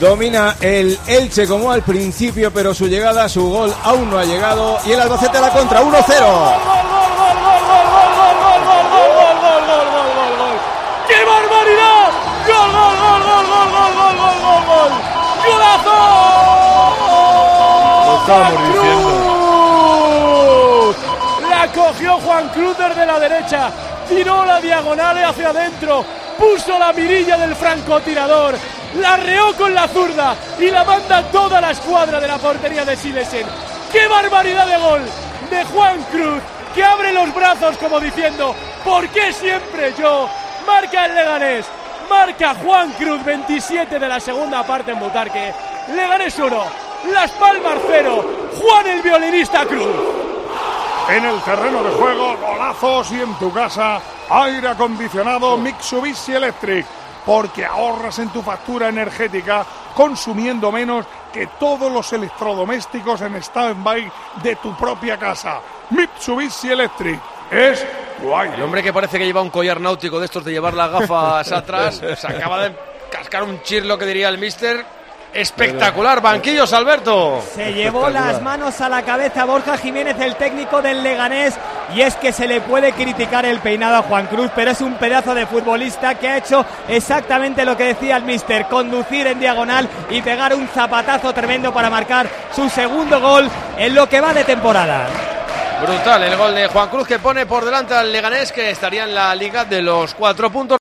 Domina el Elche como al principio, pero su llegada, su gol aún no ha llegado. Y el Albacete a la contra, 1-0. ¡Qué barbaridad! ¡Gol! ¡Golazo! Lo estábamos diciendo. La cogió Juan Cruz desde la derecha, tiró la diagonal hacia adentro, puso la mirilla del francotirador, la reó con la zurda y la manda toda la escuadra de la portería de Silesen. ¡Qué barbaridad de gol de Juan Cruz, que abre los brazos como diciendo ¿por qué siempre yo? Marca el Leganés, marca Juan Cruz, 27 de la segunda parte en Butarque. Leganés 1, Las Palmas 0, Juan el violinista Cruz. En el terreno de juego, golazos, y en tu casa, aire acondicionado Mitsubishi Electric, porque ahorras en tu factura energética consumiendo menos que todos los electrodomésticos en stand-by de tu propia casa. Mitsubishi Electric es guay. El hombre que parece que lleva un collar náutico de estos de llevar las gafas atrás, se acaba de cascar un chirlo, que diría el míster. Espectacular, banquillos, Alberto. Se llevó las manos a la cabeza Borja Jiménez, el técnico del Leganés, y es que se le puede criticar el peinado a Juan Cruz, pero es un pedazo de futbolista que ha hecho exactamente lo que decía el míster, conducir en diagonal y pegar un zapatazo tremendo para marcar su segundo gol en lo que va de temporada. Brutal el gol de Juan Cruz, que pone por delante al Leganés, que estaría en la liga de los 4 puntos.